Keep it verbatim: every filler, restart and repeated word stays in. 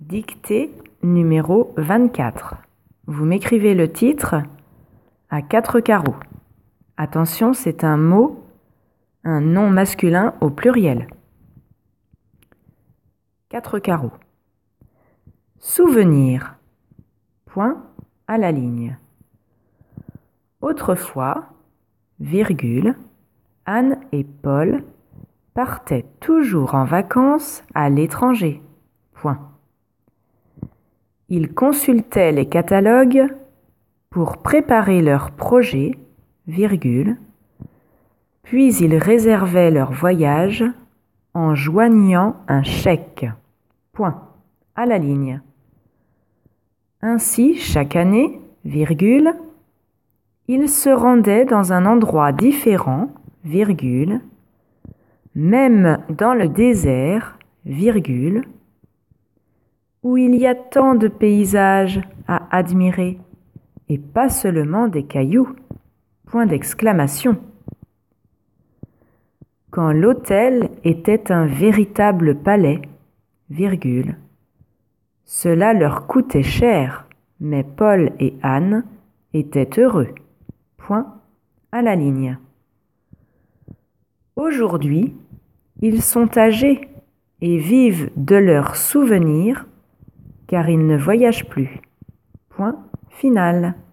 Dictée numéro vingt-quatre. Vous m'écrivez le titre à quatre carreaux. Attention, c'est un mot, un nom masculin au pluriel. Quatre carreaux. Souvenir. Point à la ligne. Autrefois, virgule, Anne et Paul partaient toujours en vacances à l'étranger. Point. Ils consultaient les catalogues pour préparer leurs projets, virgule, puis ils réservaient leur voyage en joignant un chèque. Point. À la ligne. Ainsi, chaque année, virgule, ils se rendaient dans un endroit différent, virgule, même dans le désert, virgule, où il y a tant de paysages à admirer, et pas seulement des cailloux, point d'exclamation. Quand l'hôtel était un véritable palais, virgule, cela leur coûtait cher, mais Paul et Anne étaient heureux, point à la ligne. Aujourd'hui, ils sont âgés et vivent de leurs souvenirs car ils ne voyagent plus. Point final.